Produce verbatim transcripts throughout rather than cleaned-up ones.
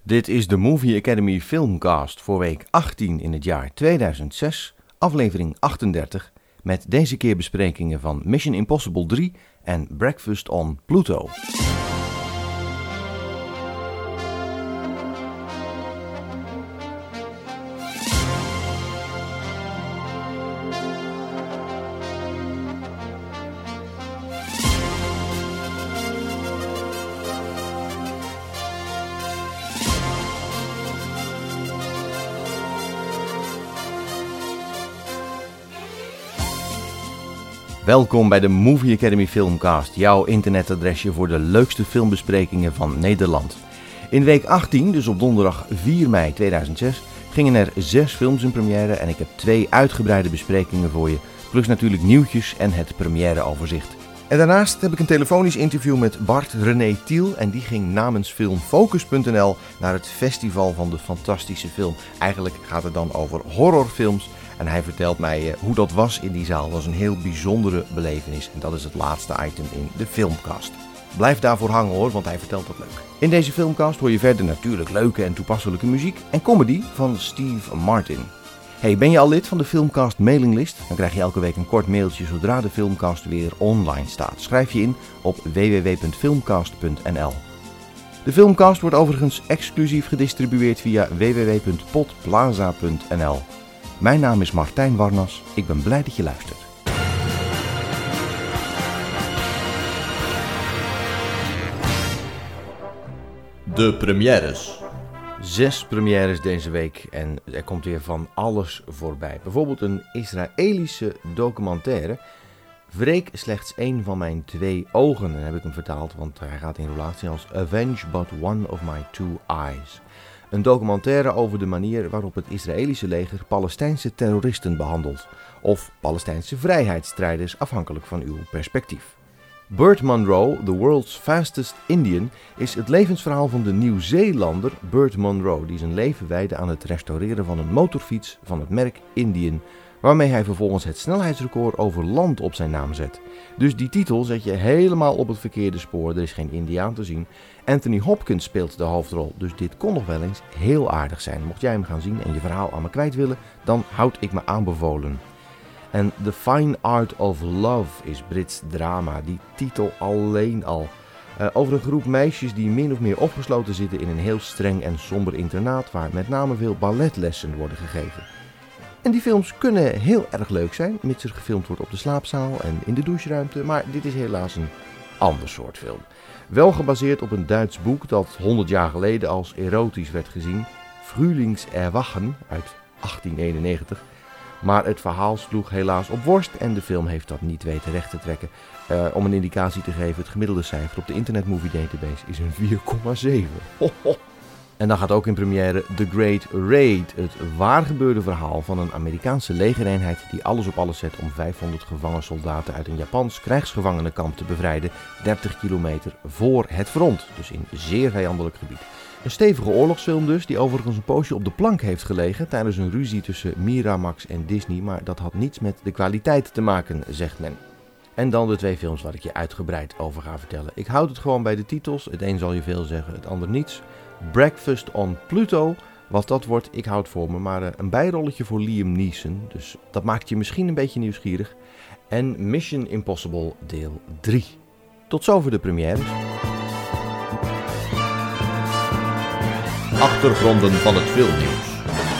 Dit is de Movie Academy Filmcast voor week achttien in het jaar tweeduizend zes, aflevering achtendertig, met deze keer besprekingen van Mission Impossible drie en Breakfast on Pluto. Welkom bij de Movie Academy Filmcast, jouw internetadresje voor de leukste filmbesprekingen van Nederland. In week achttien, dus op donderdag vier mei tweeduizend zes, gingen er zes films in première en ik heb twee uitgebreide besprekingen voor je, plus natuurlijk nieuwtjes en het premièreoverzicht. En daarnaast heb ik een telefonisch interview met Bart René Thiel en die ging namens Filmfocus punt n l naar het festival van de fantastische film. Eigenlijk gaat het dan over horrorfilms. En hij vertelt mij uh, hoe dat was in die zaal. Dat was een heel bijzondere belevenis. En dat is het laatste item in de filmcast. Blijf daarvoor hangen hoor, want hij vertelt dat leuk. In deze filmcast hoor je verder natuurlijk leuke en toepasselijke muziek en comedy van Steve Martin. Hey, ben je al lid van de Filmcast mailinglist? Dan krijg je elke week een kort mailtje zodra de filmcast weer online staat. Schrijf je in op w w w punt filmcast punt n l. De filmcast wordt overigens exclusief gedistribueerd via w w w punt podplaza punt n l. Mijn naam is Martijn Warnas, ik ben blij dat je luistert. De premières. Zes premières deze week en er komt weer van alles voorbij. Bijvoorbeeld een Israëlische documentaire. Wreek slechts één van mijn twee ogen, en heb ik hem vertaald, want hij gaat in relatie als Avenge but one of my two eyes. Een documentaire over de manier waarop het Israëlische leger Palestijnse terroristen behandelt. Of Palestijnse vrijheidsstrijders, afhankelijk van uw perspectief. Burt Munro, the world's fastest Indian, is het levensverhaal van de Nieuw-Zeelander Burt Munro, die zijn leven wijdde aan het restaureren van een motorfiets van het merk Indian, waarmee hij vervolgens het snelheidsrecord over land op zijn naam zet. Dus die titel zet je helemaal op het verkeerde spoor, er is geen Indiaan te zien. Anthony Hopkins speelt de hoofdrol, dus dit kon nog wel eens heel aardig zijn. Mocht jij hem gaan zien en je verhaal aan me kwijt willen, dan houd ik me aanbevolen. En The Fine Art of Love is Brits drama, die titel alleen al. Uh, over een groep meisjes die min of meer opgesloten zitten in een heel streng en somber internaat, waar met name veel balletlessen worden gegeven. En die films kunnen heel erg leuk zijn, mits er gefilmd wordt op de slaapzaal en in de doucheruimte, maar dit is helaas een ander soort film. Wel gebaseerd op een Duits boek dat honderd jaar geleden als erotisch werd gezien, Frühlingserwachen uit achttien eenennegentig. Maar het verhaal sloeg helaas op worst en de film heeft dat niet weten recht te trekken. Uh, om een indicatie te geven, het gemiddelde cijfer op de Internet Movie Database is een vier komma zeven. Ho, ho. En dan gaat ook in première The Great Raid, het waargebeurde verhaal van een Amerikaanse legereenheid die alles op alles zet om vijfhonderd gevangen soldaten uit een Japans krijgsgevangenenkamp te bevrijden, dertig kilometer voor het front, dus in zeer vijandelijk gebied. Een stevige oorlogsfilm dus, die overigens een poosje op de plank heeft gelegen tijdens een ruzie tussen Miramax en Disney, maar dat had niets met de kwaliteit te maken, zegt men. En dan de twee films waar ik je uitgebreid over ga vertellen. Ik houd het gewoon bij de titels, het een zal je veel zeggen, het ander niets. Breakfast on Pluto, wat dat wordt, ik houd voor me, maar een bijrolletje voor Liam Neeson, dus dat maakt je misschien een beetje nieuwsgierig. En Mission Impossible deel drie. Tot zover de premières. Achtergronden van het filmnieuws.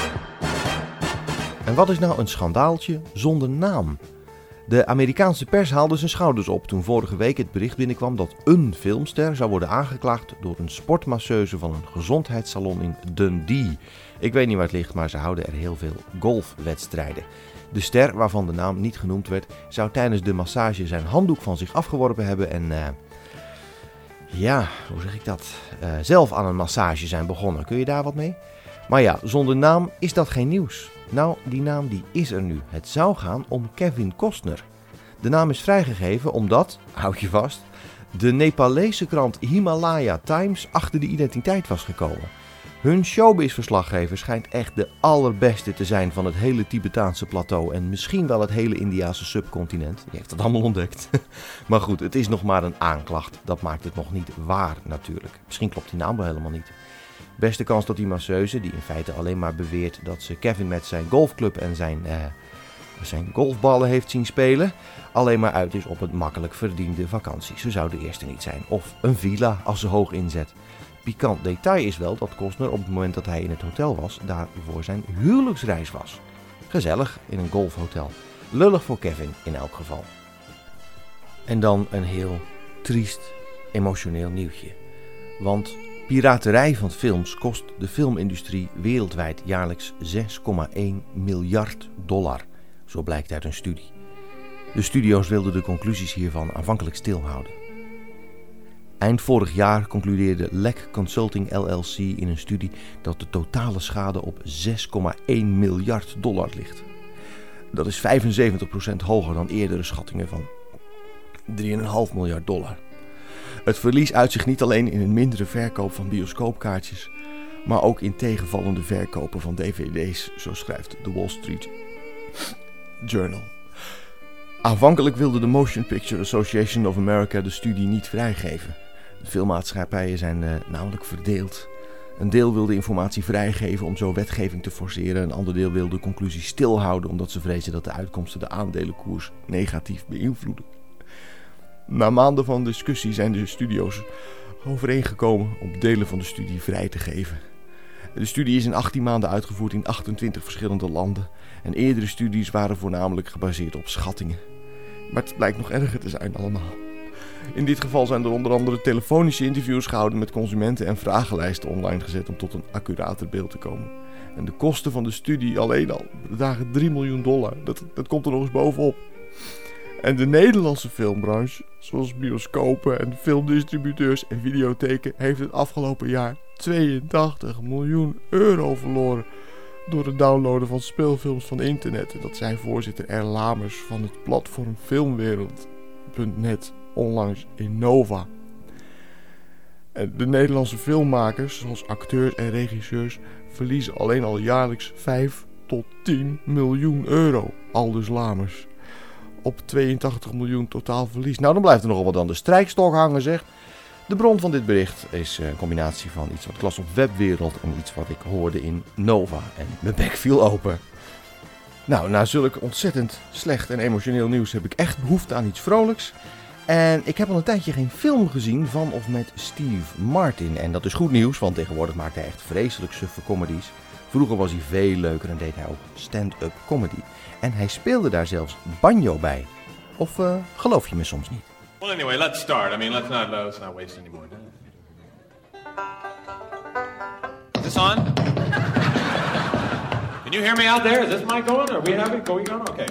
En wat is nou een schandaaltje zonder naam? De Amerikaanse pers haalde zijn schouders op toen vorige week het bericht binnenkwam dat een filmster zou worden aangeklaagd door een sportmasseuse van een gezondheidssalon in Dundee. Ik weet niet waar het ligt, maar ze houden er heel veel golfwedstrijden. De ster, waarvan de naam niet genoemd werd, zou tijdens de massage zijn handdoek van zich afgeworpen hebben en... Uh, Ja, hoe zeg ik dat? Uh, zelf aan een massage zijn begonnen. Kun je daar wat mee? Maar ja, zonder naam is dat geen nieuws. Nou, die naam die is er nu. Het zou gaan om Kevin Costner. De naam is vrijgegeven omdat, houd je vast, de Nepalese krant Himalaya Times achter de identiteit was gekomen. Hun showbiz-verslaggever schijnt echt de allerbeste te zijn van het hele Tibetaanse plateau en misschien wel het hele Indiase subcontinent. Die heeft dat allemaal ontdekt. Maar goed, het is nog maar een aanklacht. Dat maakt het nog niet waar natuurlijk. Misschien klopt die naam wel helemaal niet. Beste kans dat die masseuse, die in feite alleen maar beweert dat ze Kevin met zijn golfclub en zijn, uh, zijn golfballen heeft zien spelen, alleen maar uit is op een makkelijk verdiende vakantie. Ze zou de eerste niet zijn. Of een villa als ze hoog inzet. Pikant detail is wel dat Costner op het moment dat hij in het hotel was, daarvoor zijn huwelijksreis was. Gezellig in een golfhotel. Lullig voor Kevin in elk geval. En dan een heel triest, emotioneel nieuwtje. Want piraterij van films kost de filmindustrie wereldwijd jaarlijks zes komma één miljard dollar. Zo blijkt uit een studie. De studio's wilden de conclusies hiervan aanvankelijk stilhouden. Eind vorig jaar concludeerde Leck Consulting L L C in een studie dat de totale schade op zes komma één miljard dollar ligt. Dat is vijfenzeventig procent hoger dan eerdere schattingen van drie komma vijf miljard dollar. Het verlies uit zich niet alleen in een mindere verkoop van bioscoopkaartjes, maar ook in tegenvallende verkopen van D V D's, zo schrijft de Wall Street Journal. Aanvankelijk wilde de Motion Picture Association of America de studie niet vrijgeven. De filmmaatschappijen zijn uh, namelijk verdeeld. Een deel wilde informatie vrijgeven om zo wetgeving te forceren. Een ander deel wilde de conclusie stilhouden omdat ze vrezen dat de uitkomsten de aandelenkoers negatief beïnvloeden. Na maanden van discussie zijn de studio's overeengekomen om delen van de studie vrij te geven. De studie is in achttien maanden uitgevoerd in achtentwintig verschillende landen. En eerdere studies waren voornamelijk gebaseerd op schattingen. Maar het blijkt nog erger te zijn allemaal. In dit geval zijn er onder andere telefonische interviews gehouden met consumenten en vragenlijsten online gezet om tot een accurater beeld te komen. En de kosten van de studie alleen al bedragen drie miljoen dollar. Dat, dat komt er nog eens bovenop. En de Nederlandse filmbranche, zoals bioscopen en filmdistributeurs en videotheken, heeft het afgelopen jaar tweeëntachtig miljoen euro verloren door het downloaden van speelfilms van internet. En dat zei voorzitter R. Lamers van het platform filmwereld punt net onlangs in Nova. En de Nederlandse filmmakers, zoals acteurs en regisseurs, verliezen alleen al jaarlijks vijf tot tien miljoen euro, aldus Lamers. Op tweeëntachtig miljoen totaal verlies. Nou, dan blijft er nogal wat aan de strijkstok hangen, zeg. De bron van dit bericht is een combinatie van iets wat ik las op Webwereld en iets wat ik hoorde in Nova. En mijn bek viel open. Nou, na zulk ontzettend slecht en emotioneel nieuws heb ik echt behoefte aan iets vrolijks. En ik heb al een tijdje geen film gezien van of met Steve Martin. En dat is goed nieuws, want tegenwoordig maakt hij echt vreselijk suffe comedies. Vroeger was hij veel leuker en deed hij ook stand-up comedy. En hij speelde daar zelfs banjo bij. Of uh, geloof je me soms niet? Well, anyway, let's start. I mean, let's not, uh, let's not waste any more time. Is this on? Can you hear me out there? Is this mic going? Are we having going on? Okay.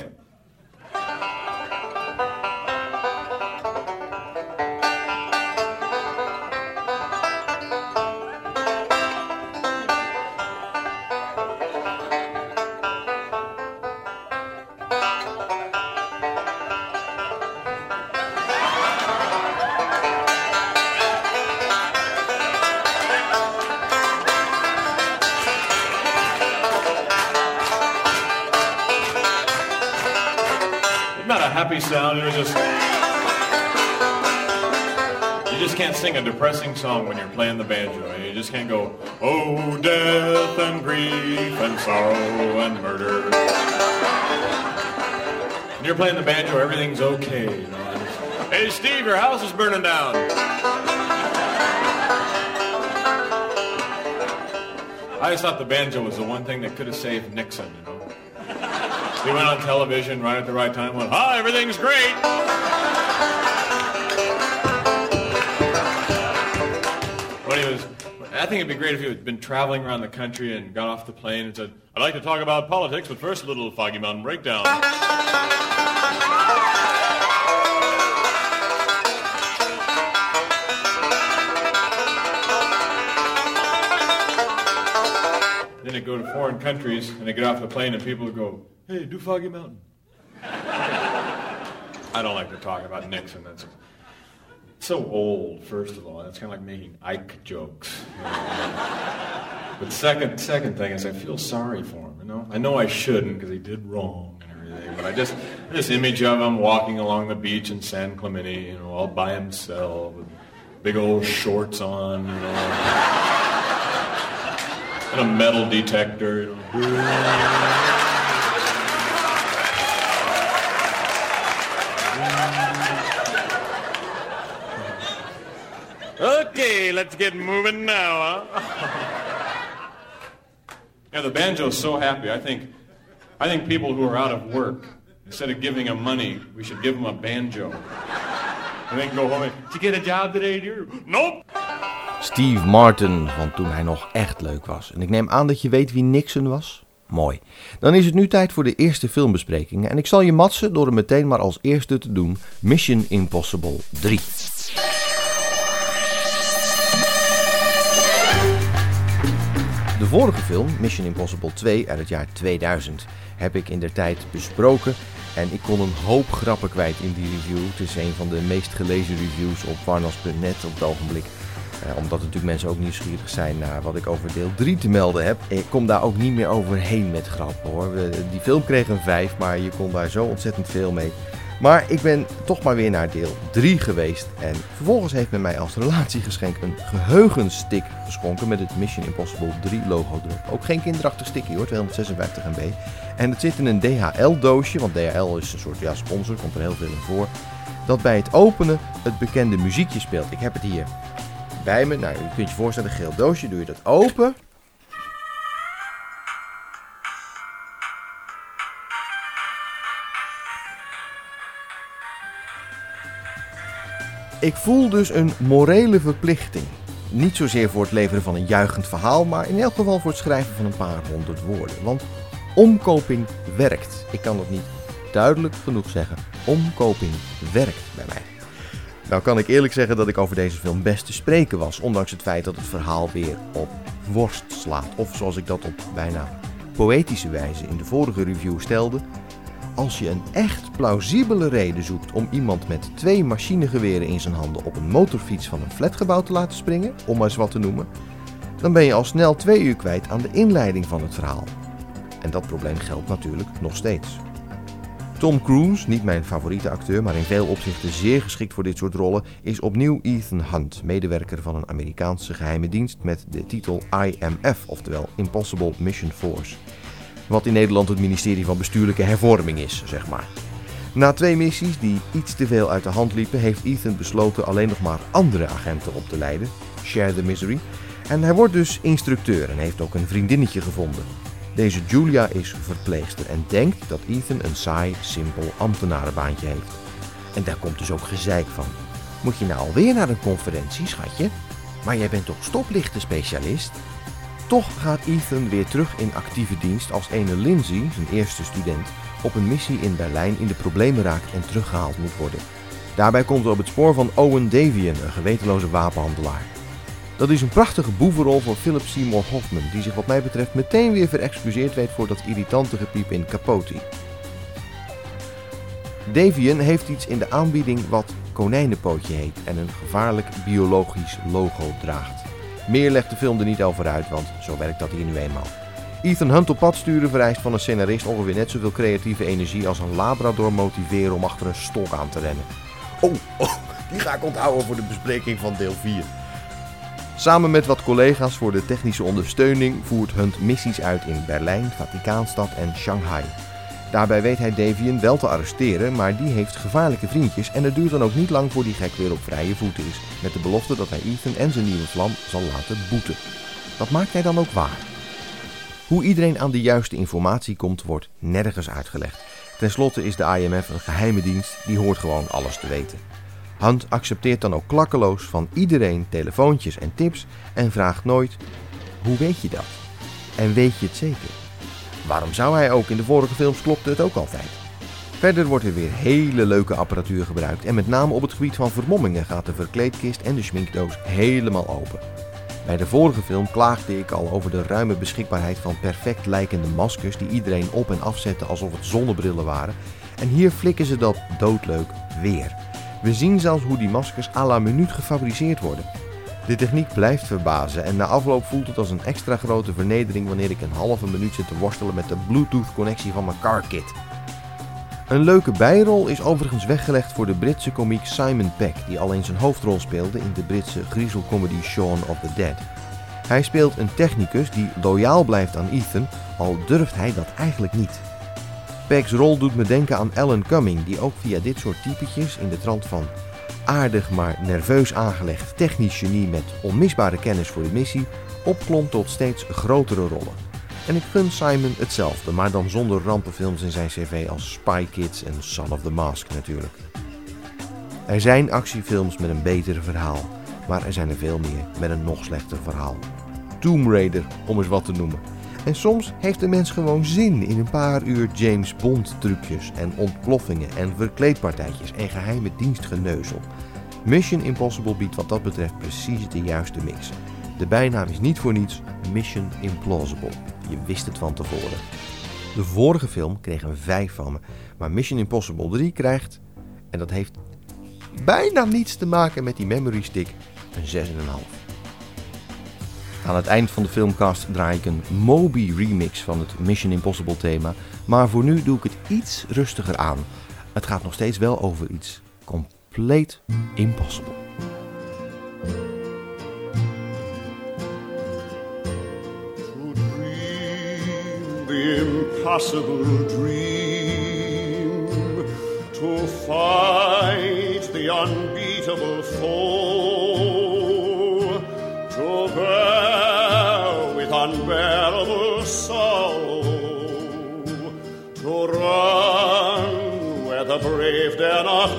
Happy sound, you're just you just can't sing a depressing song when you're playing the banjo. You just can't go, oh, death and grief and sorrow and murder. When you're playing the banjo, everything's okay, you know. Hey, Steve, your house is burning down. I just thought the banjo was the one thing that could have saved Nixon, you know. He went on television right at the right time, went, hi, everything's great. When he was, I think it'd be great if he had been traveling around the country and got off the plane and said, I'd like to talk about politics, but first a little Foggy Mountain Breakdown. Then they go to foreign countries and they get off the plane and people go, hey, do Foggy Mountain. I don't like to talk about Nixon. That's so old, first of all. That's kind of like making Ike jokes. You know? But second, second thing is I feel sorry for him, you know? I know I shouldn't because he did wrong and everything, but I just, this image of him walking along the beach in San Clemente, you know, all by himself with big old shorts on, you know. And a metal detector, you know. Okay, let's get moving now, huh? Yeah, the banjo's so happy. I think, I think people who are out of work, instead of giving them money, we should give them a banjo. And then go home and, did you get a job today, dear? Nope! Steve Martin, van toen hij nog echt leuk was. En ik neem aan dat je weet wie Nixon was? Mooi. Dan is het nu tijd voor de eerste filmbesprekingen. En ik zal je matsen door hem meteen maar als eerste te doen. Mission Impossible drie. De vorige film, Mission Impossible twee uit het jaar tweeduizend, heb ik in der tijd besproken. En ik kon een hoop grappen kwijt in die review. Het is een van de meest gelezen reviews op warnos punt net op het ogenblik. Eh, omdat natuurlijk mensen ook nieuwsgierig zijn naar wat ik over deel drie te melden heb. Ik kom daar ook niet meer overheen met grappen hoor. We, die film kreeg een vijf, maar je kon daar zo ontzettend veel mee. Maar ik ben toch maar weer naar deel drie geweest. En vervolgens heeft men mij als relatiegeschenk een geheugenstick geschonken met het Mission Impossible drie logo erop. Ook geen kinderachtig stickje hoor, tweehonderdzesenvijftig megabyte. En het zit in een D H L-doosje, want D H L is een soort ja, sponsor, komt er heel veel in voor. Dat bij het openen het bekende muziekje speelt. Ik heb het hier bij me. Nou, je kunt je voorstellen, een geel doosje, doe je dat open. Ik voel dus een morele verplichting. Niet zozeer voor het leveren van een juichend verhaal, maar in elk geval voor het schrijven van een paar honderd woorden. Want omkoping werkt. Ik kan het niet duidelijk genoeg zeggen. Omkoping werkt bij mij. Nou kan ik eerlijk zeggen dat ik over deze film best te spreken was, ondanks het feit dat het verhaal weer op worst slaat. Of zoals ik dat op bijna poëtische wijze in de vorige review stelde. Als je een echt plausibele reden zoekt om iemand met twee machinegeweren in zijn handen op een motorfiets van een flatgebouw te laten springen, om maar eens wat te noemen, dan ben je al snel twee uur kwijt aan de inleiding van het verhaal. En dat probleem geldt natuurlijk nog steeds. Tom Cruise, niet mijn favoriete acteur, maar in veel opzichten zeer geschikt voor dit soort rollen, is opnieuw Ethan Hunt, medewerker van een Amerikaanse geheime dienst met de titel I M F, oftewel Impossible Mission Force. Wat in Nederland het ministerie van Bestuurlijke Hervorming is, zeg maar. Na twee missies die iets te veel uit de hand liepen, heeft Ethan besloten alleen nog maar andere agenten op te leiden. Share the misery. En hij wordt dus instructeur en heeft ook een vriendinnetje gevonden. Deze Julia is verpleegster en denkt dat Ethan een saai, simpel ambtenarenbaantje heeft. En daar komt dus ook gezeik van. Moet je nou alweer naar een conferentie, schatje? Maar jij bent toch stoplichtenspecialist? Toch gaat Ethan weer terug in actieve dienst als ene Lindsay, zijn eerste student, op een missie in Berlijn in de problemen raakt en teruggehaald moet worden. Daarbij komt er op het spoor van Owen Davian, een gewetenloze wapenhandelaar. Dat is een prachtige boevenrol voor Philip Seymour Hoffman, die zich wat mij betreft meteen weer verexcuseerd weet voor dat irritante gepiep in Capote. Davian heeft iets in de aanbieding wat konijnenpootje heet en een gevaarlijk biologisch logo draagt. Meer legt de film er niet over uit, want zo werkt dat hier nu eenmaal. Ethan Hunt op pad sturen vereist van een scenarist ongeveer net zoveel creatieve energie als een labrador motiveren om achter een stok aan te rennen. Oh, oh, die ga ik onthouden voor de bespreking van deel vier. Samen met wat collega's voor de technische ondersteuning voert Hunt missies uit in Berlijn, Vaticaanstad en Shanghai. Daarbij weet hij Davian wel te arresteren, maar die heeft gevaarlijke vriendjes en het duurt dan ook niet lang voor die gek weer op vrije voeten is, met de belofte dat hij Ethan en zijn nieuwe vlam zal laten boeten. Dat maakt hij dan ook waar. Hoe iedereen aan de juiste informatie komt, wordt nergens uitgelegd. Ten slotte is de I M F een geheime dienst, die hoort gewoon alles te weten. Hunt accepteert dan ook klakkeloos van iedereen telefoontjes en tips en vraagt nooit: hoe weet je dat? En weet je het zeker? Waarom zou hij ook? In de vorige films klopte het ook altijd. Verder wordt er weer hele leuke apparatuur gebruikt en met name op het gebied van vermommingen gaat de verkleedkist en de schminkdoos helemaal open. Bij de vorige film klaagde ik al over de ruime beschikbaarheid van perfect lijkende maskers die iedereen op en afzette alsof het zonnebrillen waren. En hier flikken ze dat doodleuk weer. We zien zelfs hoe die maskers à la minuut gefabriceerd worden. De techniek blijft verbazen en na afloop voelt het als een extra grote vernedering wanneer ik een halve minuut zit te worstelen met de Bluetooth-connectie van mijn carkit. Een leuke bijrol is overigens weggelegd voor de Britse komiek Simon Pegg, die al eens een hoofdrol speelde in de Britse griezelcomedy Shaun of the Dead. Hij speelt een technicus die loyaal blijft aan Ethan, al durft hij dat eigenlijk niet. Peg's rol doet me denken aan Alan Cumming, die ook via dit soort typetjes in de trant van aardig maar nerveus aangelegd technisch genie met onmisbare kennis voor de missie opklom tot steeds grotere rollen. En ik gun Simon hetzelfde, maar dan zonder rampenfilms in zijn cv als Spy Kids en Son of the Mask natuurlijk. Er zijn actiefilms met een beter verhaal, maar er zijn er veel meer met een nog slechter verhaal. Tomb Raider, om eens wat te noemen. En soms heeft de mens gewoon zin in een paar uur James Bond trucjes en ontploffingen en verkleedpartijtjes en geheime dienstgeneuzel. Mission Impossible biedt wat dat betreft precies de juiste mix. De bijnaam is niet voor niets Mission Implausible. Je wist het van tevoren. De vorige film kreeg een vijf van me, maar Mission Impossible drie krijgt, en dat heeft bijna niets te maken met die memory stick, een zes komma vijf. Aan het eind van de filmcast draai ik een Moby remix van het Mission Impossible thema, maar voor nu doe ik het iets rustiger aan. Het gaat nog steeds wel over iets compleet impossible. To dream the impossible dream, to fight the unbeatable foe, to bear with unbearable sorrow, to run where the brave dare not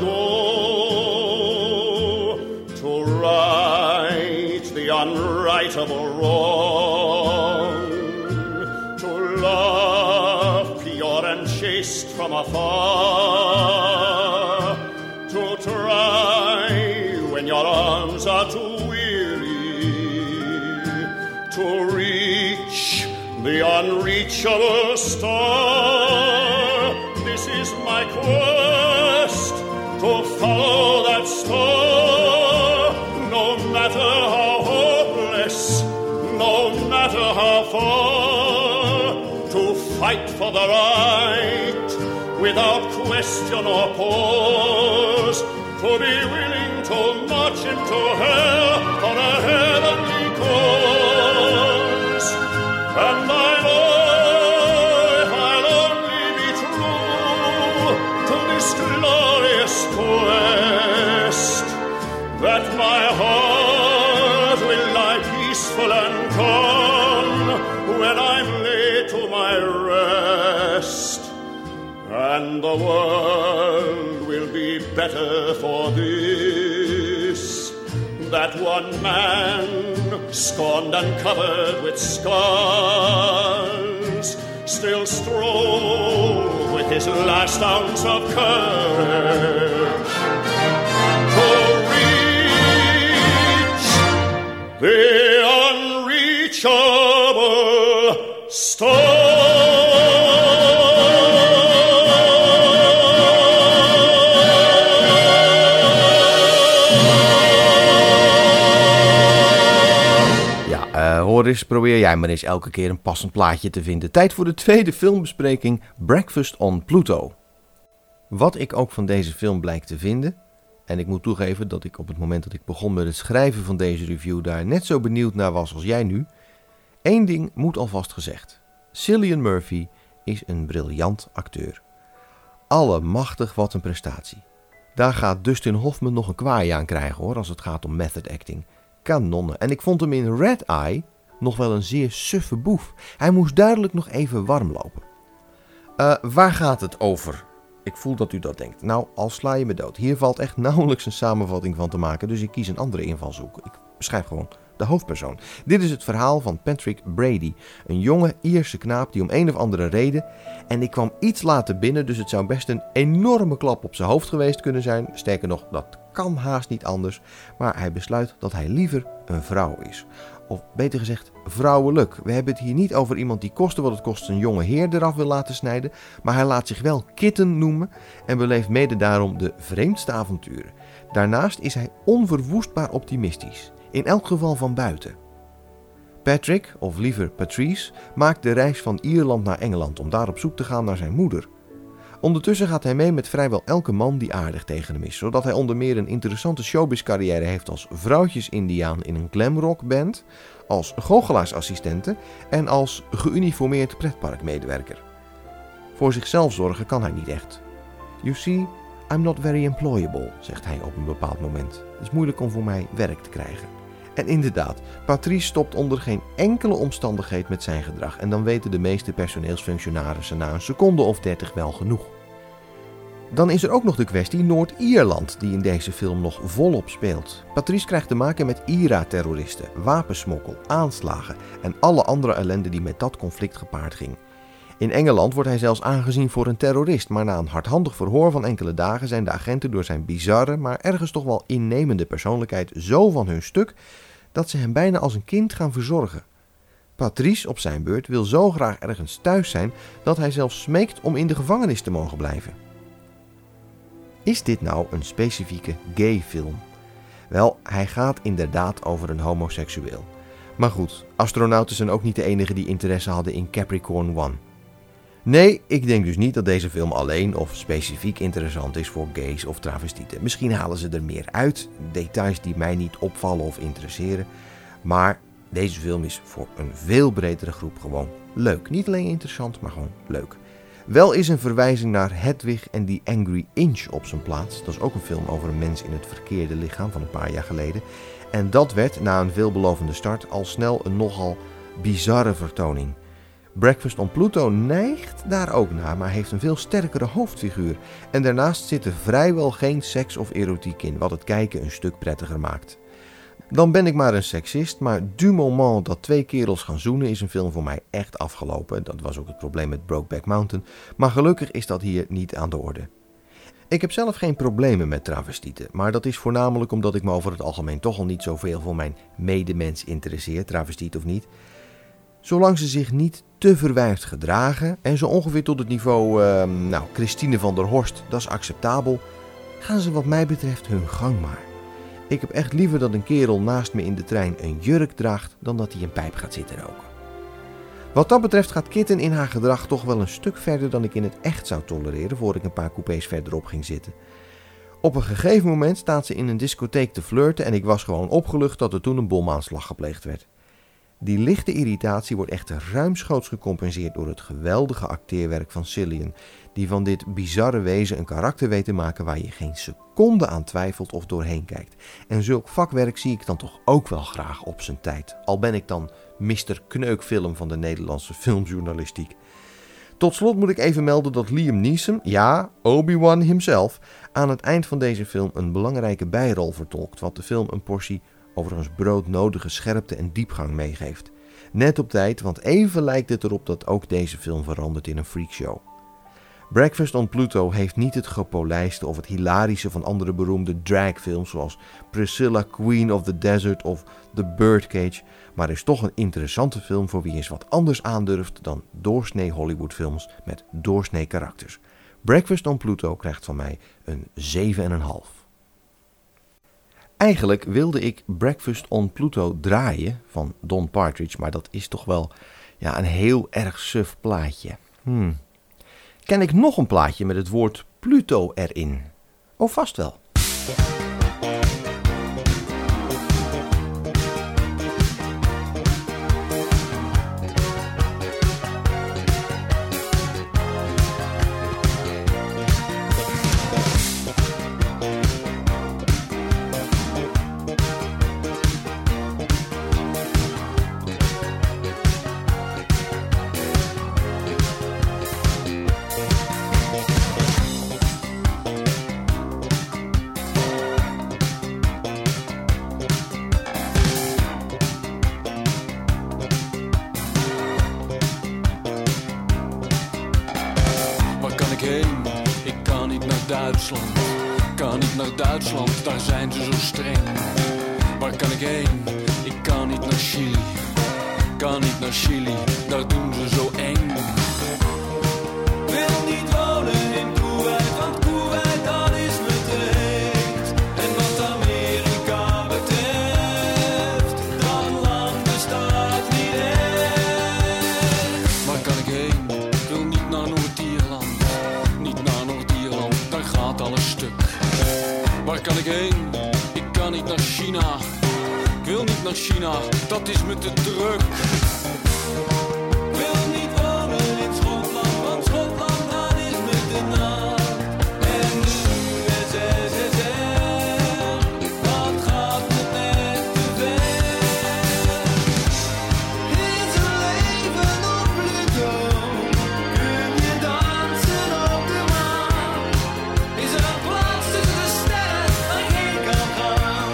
go, to right the unrightable wrong, to love pure and chaste from afar, to try when your arms are too to reach the unreachable star. This is my quest, to follow that star, no matter how hopeless, no matter how far, to fight for the right without question or pause, to be willing to march into hell for a heavenly cause. And I know I'll only be true to this glorious quest, that my heart will lie peaceful and calm when I'm laid to my rest, and the world will be better for this, that one man, scorned and covered with scars, still strove with his last ounce of courage to reach the unreachable star. Hoor eens, probeer jij maar eens elke keer een passend plaatje te vinden. Tijd voor de tweede filmbespreking, Breakfast on Pluto. Wat ik ook van deze film blijk te vinden, en ik moet toegeven dat ik op het moment dat ik begon met het schrijven van deze review daar net zo benieuwd naar was als jij nu. Eén ding moet alvast gezegd. Cillian Murphy is een briljant acteur. Allemachtig wat een prestatie. Daar gaat Dustin Hoffman nog een kwaai aan krijgen hoor, als het gaat om method acting. Kanonnen. En ik vond hem in Red Eye nog wel een zeer suffe boef. Hij moest duidelijk nog even warm lopen. Uh, waar gaat het over? Ik voel dat u dat denkt. Nou, al sla je me dood. Hier valt echt nauwelijks een samenvatting van te maken, dus ik kies een andere invalshoek. Ik beschrijf gewoon de hoofdpersoon. Dit is het verhaal van Patrick Brady, een jonge Ierse knaap die om een of andere reden, en ik kwam iets later binnen, dus het zou best een enorme klap op zijn hoofd geweest kunnen zijn. Sterker nog, dat kan haast niet anders, maar hij besluit dat hij liever een vrouw is. Of beter gezegd, vrouwelijk. We hebben het hier niet over iemand die koste wat het kost een jonge heer eraf wil laten snijden, maar hij laat zich wel Kitten noemen en beleeft mede daarom de vreemdste avonturen. Daarnaast is hij onverwoestbaar optimistisch, in elk geval van buiten. Patrick, of liever Patrice, maakt de reis van Ierland naar Engeland om daar op zoek te gaan naar zijn moeder. Ondertussen gaat hij mee met vrijwel elke man die aardig tegen hem is, zodat hij onder meer een interessante showbiz-carrière heeft als vrouwtjes-indiaan in een glamrockband, als goochelaarsassistente en als geuniformeerd pretparkmedewerker. Voor zichzelf zorgen kan hij niet echt. You see, I'm not very employable, zegt hij op een bepaald moment. Het is moeilijk om voor mij werk te krijgen. En inderdaad, Patrice stopt onder geen enkele omstandigheid met zijn gedrag en dan weten de meeste personeelsfunctionarissen na een seconde of dertig wel genoeg. Dan is er ook nog de kwestie Noord-Ierland die in deze film nog volop speelt. Patrice krijgt te maken met I R A-terroristen, wapensmokkel, aanslagen en alle andere ellende die met dat conflict gepaard ging. In Engeland wordt hij zelfs aangezien voor een terrorist, maar na een hardhandig verhoor van enkele dagen zijn de agenten door zijn bizarre, maar ergens toch wel innemende persoonlijkheid zo van hun stuk dat ze hem bijna als een kind gaan verzorgen. Patrice op zijn beurt wil zo graag ergens thuis zijn dat hij zelfs smeekt om in de gevangenis te mogen blijven. Is dit nou een specifieke gay film? Wel, hij gaat inderdaad over een homoseksueel. Maar goed, astronauten zijn ook niet de enige die interesse hadden in Capricorn One. Nee, ik denk dus niet dat deze film alleen of specifiek interessant is voor gays of travestieten. Misschien halen ze er meer uit, details die mij niet opvallen of interesseren. Maar deze film is voor een veel bredere groep gewoon leuk. Niet alleen interessant, maar gewoon leuk. Wel is een verwijzing naar Hedwig en The Angry Inch op zijn plaats. Dat is ook een film over een mens in het verkeerde lichaam van een paar jaar geleden. En dat werd na een veelbelovende start al snel een nogal bizarre vertoning. Breakfast on Pluto neigt daar ook naar, maar heeft een veel sterkere hoofdfiguur. En daarnaast zit er vrijwel geen seks of erotiek in, wat het kijken een stuk prettiger maakt. Dan ben ik maar een seksist, maar du moment dat twee kerels gaan zoenen is een film voor mij echt afgelopen. Dat was ook het probleem met Brokeback Mountain, maar gelukkig is dat hier niet aan de orde. Ik heb zelf geen problemen met travestieten, maar dat is voornamelijk omdat ik me over het algemeen toch al niet zoveel voor mijn medemens interesseer, travestiet of niet. Zolang ze zich niet te verwijfd gedragen en zo ongeveer tot het niveau, uh, nou, Christine van der Horst, dat is acceptabel, gaan ze wat mij betreft hun gang maar. Ik heb echt liever dat een kerel naast me in de trein een jurk draagt dan dat hij een pijp gaat zitten roken. Wat dat betreft gaat Kitten in haar gedrag toch wel een stuk verder dan ik in het echt zou tolereren voor ik een paar coupés verderop ging zitten. Op een gegeven moment staat ze in een discotheek te flirten en ik was gewoon opgelucht dat er toen een bomaanslag gepleegd werd. Die lichte irritatie wordt echter ruimschoots gecompenseerd door het geweldige acteerwerk van Cillian, die van dit bizarre wezen een karakter weet te maken waar je geen seconde aan twijfelt of doorheen kijkt. En zulk vakwerk zie ik dan toch ook wel graag op zijn tijd, al ben ik dan mister Kneukfilm van de Nederlandse filmjournalistiek. Tot slot moet ik even melden dat Liam Neeson, ja, Obi-Wan himself, aan het eind van deze film een belangrijke bijrol vertolkt, wat de film een portie overigens broodnodige scherpte en diepgang meegeeft. Net op tijd, want even lijkt het erop dat ook deze film verandert in een freakshow. Breakfast on Pluto heeft niet het gepolijste of het hilarische van andere beroemde dragfilms zoals Priscilla, Queen of the Desert of The Birdcage, maar is toch een interessante film voor wie eens wat anders aandurft dan doorsnee Hollywoodfilms met doorsnee karakters. Breakfast on Pluto krijgt van mij een zeven komma vijf. Eigenlijk wilde ik Breakfast on Pluto draaien van Don Partridge, maar dat is toch wel ja, een heel erg suf plaatje. Hmm. Ken ik nog een plaatje met het woord Pluto erin? Oh, vast wel. Ik kan niet naar Duitsland, kan niet naar Duitsland, daar zijn ze zo streng. Waar kan ik heen? Ik kan niet naar Chili, kan niet naar Chili, daar doen ze zo eng. Wil niet wonen in Kuwait, want Kuwait dat is me te heet. En wat Amerika betreft, dat land bestaat niet echt. Waar kan ik heen? Ik wil niet naar Noord-Ierland, niet naar naar China, dat is me te druk. Wil niet wonen in Schotland, want Schotland dat is me te nat. En de U S S R, dat gaat me net te ver. Is er leven op Pluto? Kun je dansen op de maan? Is er een plaats tussen de sterren waar ik heen kan gaan?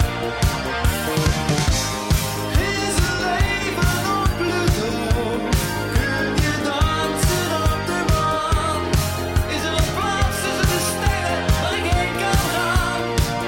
Is er leven op Pluto? Kun je dansen op de maan? Is er een plaats tussen de sterren waar ik heen kan gaan?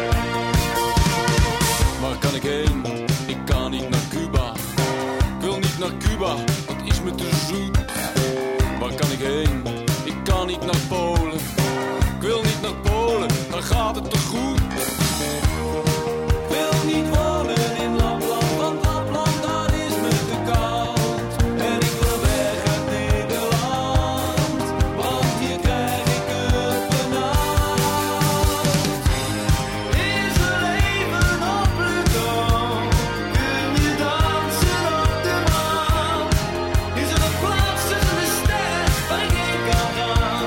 Waar kan ik heen? Ik kan niet naar Cuba. Ik wil niet naar Cuba, dat is me te zoet. Waar kan ik heen? Ik kan niet naar Polen. Ik wil niet naar Polen, daar gaat het te goed. Ik wil niet wonen in Lapland, want Lapland dat is me te koud. En ik wil weg uit Nederland, want hier krijg ik het benauwd. Is er leven op Pluto? Kun je dansen op de maan? Is er een plaats tussen de sterren waar ik heen kan gaan?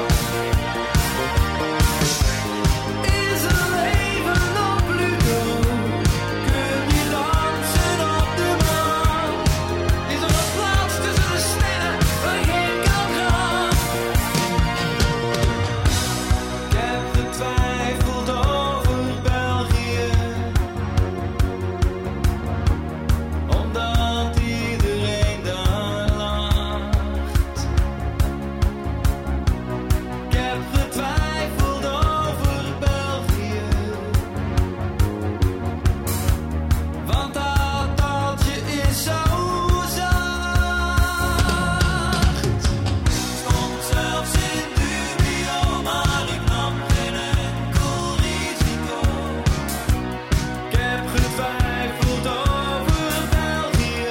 Is er leven op Pluto? Kun je dansen op de maan? Is er een plaats tussen de sterren waar ik heen kan gaan? Ik heb getwijfeld over België, omdat iedereen daar lacht. Ik heb getwijfeld over België, want dat taaltje is zo zacht. Stond zelfs in dubio, maar ik nam geen enkel risico. Ik heb getwijfeld over België.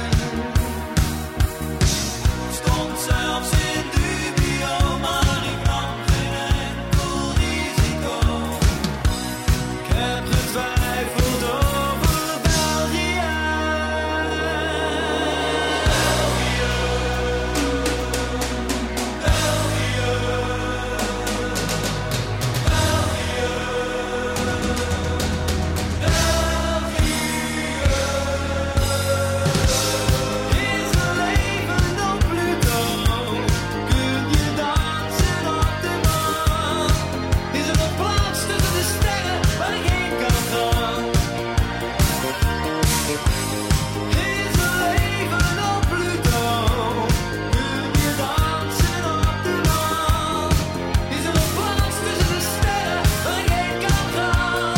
Stond zelfs in dubio, maar ik nam geen enkel risico. Ik heb getwijfeld over België. Is er leven op Pluto? Kun je dansen op de maan? Is er een plaats tussen de sterren waar ik heen kan gaan? Is er leven op Pluto? Kun je dansen op de maan? Is er een plaats tussen de sterren waar ik heen kan gaan?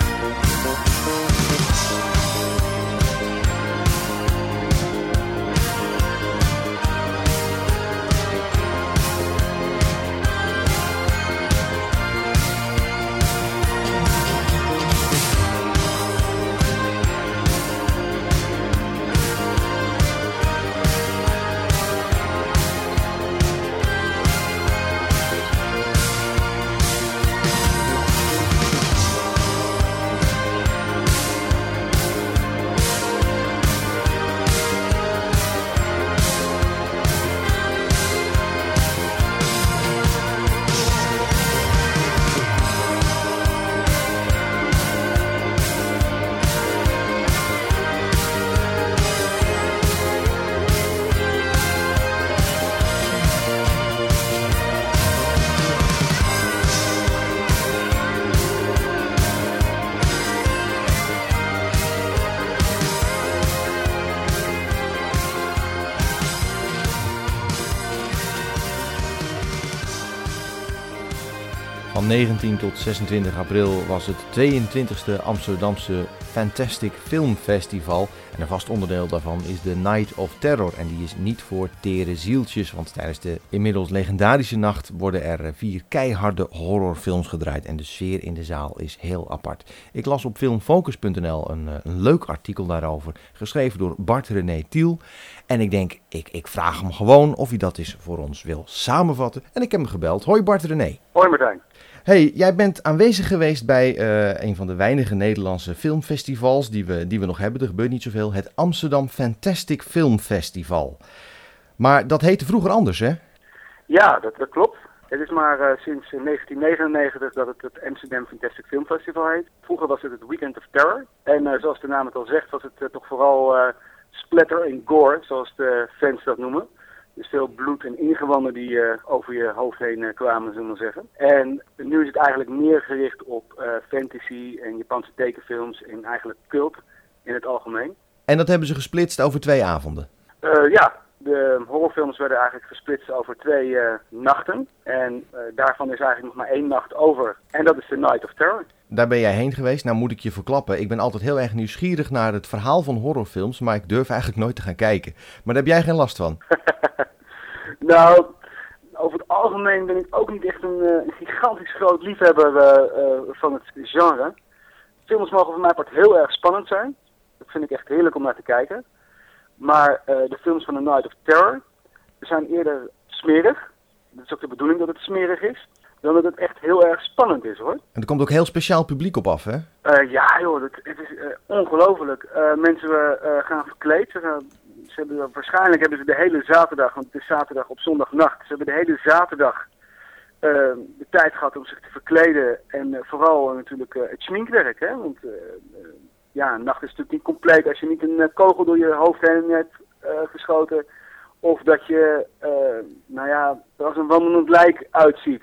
Van negentien tot zesentwintig april was het tweeëntwintigste Amsterdamse Fantastic Film Festival. En een vast onderdeel daarvan is de Night of Terror. En die is niet voor tere zieltjes, want tijdens de inmiddels legendarische nacht worden er vier keiharde horrorfilms gedraaid. En de sfeer in de zaal is heel apart. Ik las op filmfocus punt n l een, een leuk artikel daarover, geschreven door Bart René Thiel. En ik denk, ik, ik vraag hem gewoon of hij dat eens voor ons wil samenvatten. En ik heb hem gebeld. Hoi Bart René. Hoi Martijn. Hey, jij bent aanwezig geweest bij uh, een van de weinige Nederlandse filmfestivals die we, die we nog hebben. Er gebeurt niet zoveel. Het Amsterdam Fantastic Film Festival. Maar dat heette vroeger anders, hè? Ja, dat, dat klopt. Het is maar uh, sinds negentien negenennegentig dat het het Amsterdam Fantastic Film Festival heet. Vroeger was het het Weekend of Terror. En uh, zoals de naam het al zegt, was het uh, toch vooral uh, splatter en gore, zoals de fans dat noemen. Dus veel bloed en ingewanden die uh, over je hoofd heen uh, kwamen, zullen we maar zeggen. En nu is het eigenlijk meer gericht op uh, fantasy en Japanse tekenfilms en eigenlijk cult in het algemeen. En dat hebben ze gesplitst over twee avonden? Uh, ja, de horrorfilms werden eigenlijk gesplitst over twee uh, nachten. En uh, daarvan is eigenlijk nog maar één nacht over. En dat is The Night of Terror. Daar ben jij heen geweest. Nou moet ik je verklappen. Ik ben altijd heel erg nieuwsgierig naar het verhaal van horrorfilms. Maar ik durf eigenlijk nooit te gaan kijken. Maar daar heb jij geen last van? Nou, over het algemeen ben ik ook niet echt een, uh, een gigantisch groot liefhebber uh, uh, van het genre. Films mogen voor mij part heel erg spannend zijn. Dat vind ik echt heerlijk om naar te kijken. Maar uh, de films van The Night of Terror zijn eerder smerig. Dat is ook de bedoeling dat het smerig is. Dan dat het echt heel erg spannend is, hoor. En er komt ook heel speciaal publiek op af, hè? Uh, ja, joh, het, het is uh, ongelooflijk. Uh, mensen uh, gaan verkleed. Ze gaan, ze hebben, waarschijnlijk hebben ze de hele zaterdag, want het is zaterdag op zondagnacht. Ze hebben de hele zaterdag uh, de tijd gehad om zich te verkleden. En uh, vooral uh, natuurlijk uh, het schminkwerk, hè. Want uh, uh, ja, een nacht is natuurlijk niet compleet als je niet een uh, kogel door je hoofd heen hebt uh, geschoten. Of dat je, uh, nou ja, er als een wandelend lijk uitziet.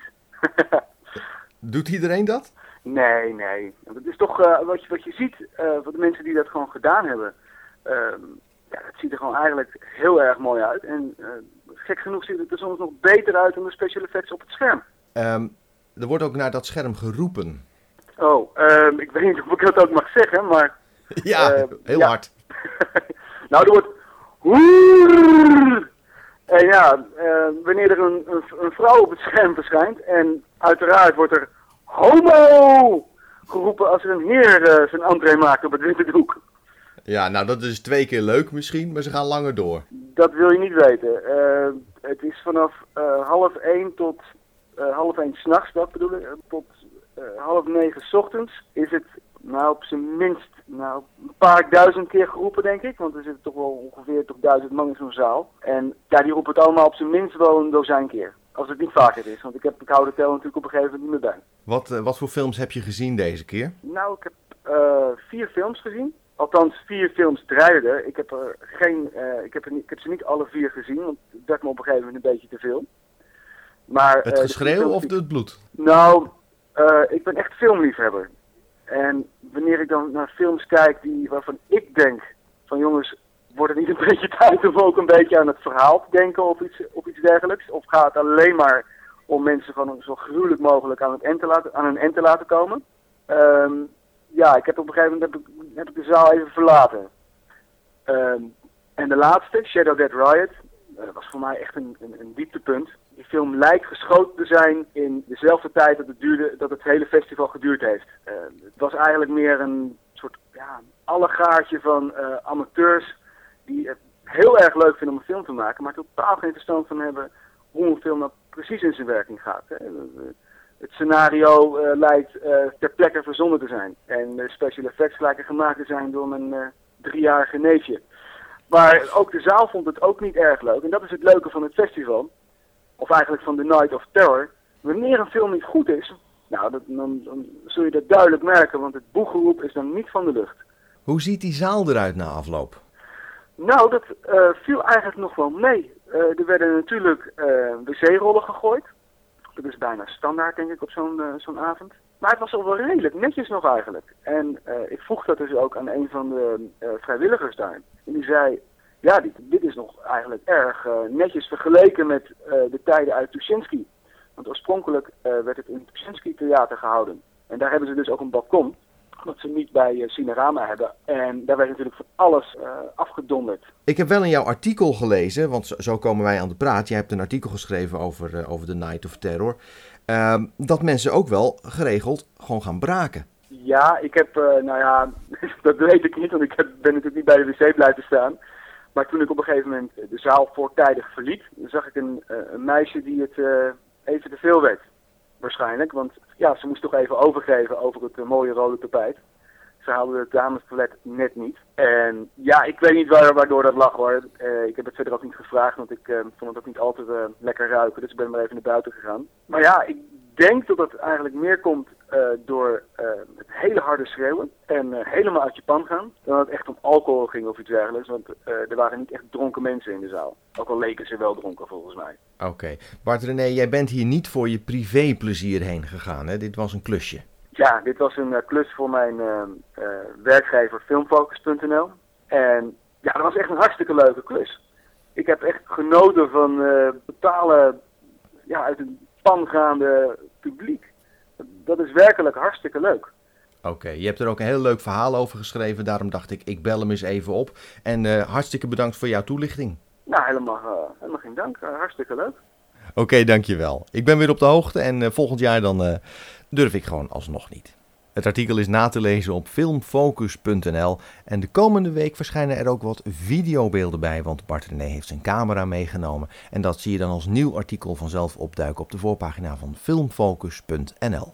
Doet iedereen dat? Nee, nee. Het is toch uh, wat, je, wat je ziet, uh, voor de mensen die dat gewoon gedaan hebben. Uh, ja, het ziet er gewoon eigenlijk heel erg mooi uit. En uh, gek genoeg ziet het er soms nog beter uit dan de special effects op het scherm. Um, er wordt ook naar dat scherm geroepen. Oh, uh, ik weet niet of ik dat ook mag zeggen, maar... Ja, uh, heel ja. hard. Nou, er wordt... Hoer! En ja, uh, wanneer er een, een, een vrouw op het scherm verschijnt, en uiteraard wordt er homo geroepen als er een heer uh, zijn entree maakt op het witte doek. Ja, nou dat is twee keer leuk misschien, maar ze gaan langer door. Dat wil je niet weten. Uh, het is vanaf uh, half één tot uh, half één 's nachts, dat bedoel ik, uh, tot uh, half negen 's ochtends is het nou op zijn minst nou, een paar duizend keer geroepen, denk ik. Want er zitten toch wel ongeveer toch duizend man in zo'n zaal. En ja, die roepen het allemaal op zijn minst wel een dozijn keer. Als het niet vaker is, want ik, heb, ik hou de tel natuurlijk op een gegeven moment niet meer bij. Wat, uh, wat voor films heb je gezien deze keer? Nou, ik heb uh, vier films gezien. Althans, vier films draaiden. Ik heb er geen, uh, ik heb, er niet, ik heb ze niet alle vier gezien, want het werd me op een gegeven moment een beetje te veel. Maar, het uh, geschreeuw of het bloed? Nou, uh, ik ben echt filmliefhebber. En wanneer ik dan naar films kijk die, waarvan ik denk, van jongens, wordt het niet een beetje tijd om ook een beetje aan het verhaal te denken of iets, of iets dergelijks? Of gaat het alleen maar om mensen gewoon zo gruwelijk mogelijk aan, het end te laten, aan een end te laten komen? Um, ja, ik heb op een gegeven moment heb ik, heb ik de zaal even verlaten. Um, en de laatste, Shadow Dead Riot, uh, was voor mij echt een, een, een dieptepunt. Die film lijkt geschoten te zijn in dezelfde tijd dat het, duurde, dat het hele festival geduurd heeft. Uh, het was eigenlijk meer een soort ja, allegaartje van uh, amateurs die het heel erg leuk vinden om een film te maken, maar totaal geen verstand van hebben hoe een film nou precies in zijn werking gaat. Hè. Het scenario uh, lijkt uh, ter plekke verzonnen te zijn. En de special effects lijken gemaakt te zijn door mijn uh, driejarige neefje. Maar ook de zaal vond het ook niet erg leuk. En dat is het leuke van het festival. Of eigenlijk van The Night of Terror. Wanneer een film niet goed is, nou, dat, dan, dan zul je dat duidelijk merken. Want het boegeroep is dan niet van de lucht. Hoe ziet die zaal eruit na afloop? Nou, dat uh, viel eigenlijk nog wel mee. Uh, er werden natuurlijk uh, wc-rollen gegooid. Dat is bijna standaard, denk ik, op zo'n uh, zo'n avond. Maar het was al wel redelijk netjes nog eigenlijk. En uh, ik vroeg dat dus ook aan een van de uh, vrijwilligers daar. En die zei, ja, dit, dit is nog eigenlijk erg uh, netjes vergeleken met uh, de tijden uit Tuschinski. Want oorspronkelijk uh, werd het in het Tuschinski Theater gehouden. En daar hebben ze dus ook een balkon, wat ze niet bij uh, Cinerama hebben. En daar werd natuurlijk van alles uh, afgedonderd. Ik heb wel in jouw artikel gelezen, want zo, zo komen wij aan de praat. Je hebt een artikel geschreven over, uh, over The Night of Terror. Uh, dat mensen ook wel geregeld gewoon gaan braken. Ja, ik heb, uh, nou ja, dat weet ik niet, want ik heb, ben natuurlijk niet bij de wc blijven staan. Maar toen ik op een gegeven moment de zaal voortijdig verliet, zag ik een, uh, een meisje die het uh, even te veel werd. waarschijnlijk. Want ja, ze moest toch even overgeven over het uh, mooie rode tapijt. Ze haalden het damestoilet net niet. En ja, ik weet niet waar, waardoor dat lag hoor. Uh, ik heb het verder ook niet gevraagd, want ik uh, vond het ook niet altijd uh, lekker ruiken. Dus ik ben maar even naar buiten gegaan. Maar ja, ik denk dat het eigenlijk meer komt uh, door uh, het hele harde schreeuwen en uh, helemaal uit je pan gaan. Dan dat het echt om alcohol ging of iets dergelijks. Want uh, er waren niet echt dronken mensen in de zaal. Ook al leken ze wel dronken volgens mij. Oké. Okay. Bart René, jij bent hier niet voor je privéplezier heen gegaan, hè? Dit was een klusje. Ja, dit was een uh, klus voor mijn uh, uh, werkgever Filmfocus punt n l. En ja, dat was echt een hartstikke leuke klus. Ik heb echt genoten van uh, totale, ja, uit een pan gaande publiek. Dat is werkelijk hartstikke leuk. Oké, okay, je hebt er ook een heel leuk verhaal over geschreven. Daarom dacht ik, ik bel hem eens even op. En uh, hartstikke bedankt voor jouw toelichting. Nou, helemaal, uh, helemaal geen dank. Uh, hartstikke leuk. Oké, okay, dankjewel. Ik ben weer op de hoogte en uh, volgend jaar dan uh, durf ik gewoon alsnog niet. Het artikel is na te lezen op filmfocus punt n l en de komende week verschijnen er ook wat videobeelden bij, want Bart René heeft zijn camera meegenomen en dat zie je dan als nieuw artikel vanzelf opduiken op de voorpagina van filmfocus punt n l.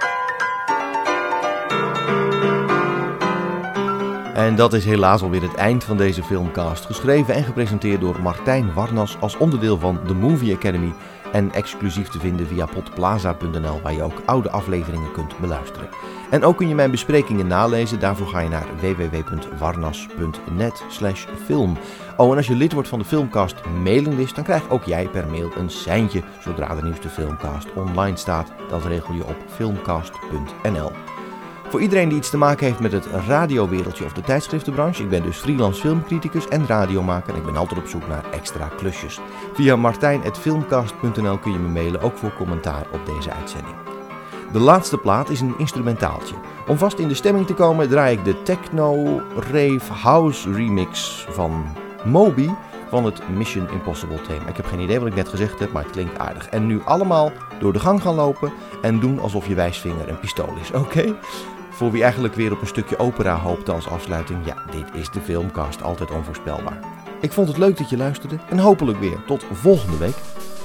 En dat is helaas alweer het eind van deze filmcast, geschreven en gepresenteerd door Martijn Warnas als onderdeel van The Movie Academy en exclusief te vinden via podplaza punt n l, waar je ook oude afleveringen kunt beluisteren. En ook kun je mijn besprekingen nalezen, daarvoor ga je naar w w w punt warnas punt net slash film. Oh, en als je lid wordt van de Filmcast mailinglist, dan krijg ook jij per mail een seintje zodra de nieuwste Filmcast online staat. Dat regel je op filmcast punt n l. Voor iedereen die iets te maken heeft met het radiowereldje of de tijdschriftenbranche, ik ben dus freelance filmcriticus en radiomaker en ik ben altijd op zoek naar extra klusjes. Via martijn punt filmcast punt n l kun je me mailen, ook voor commentaar op deze uitzending. De laatste plaat is een instrumentaaltje. Om vast in de stemming te komen draai ik de Techno Rave House remix van Moby van het Mission Impossible thema. Ik heb geen idee wat ik net gezegd heb, maar het klinkt aardig. En nu allemaal door de gang gaan lopen en doen alsof je wijsvinger een pistool is, oké? Okay? Voor wie eigenlijk weer op een stukje opera hoopte als afsluiting, ja, dit is de Filmcast, altijd onvoorspelbaar. Ik vond het leuk dat je luisterde en hopelijk weer tot volgende week.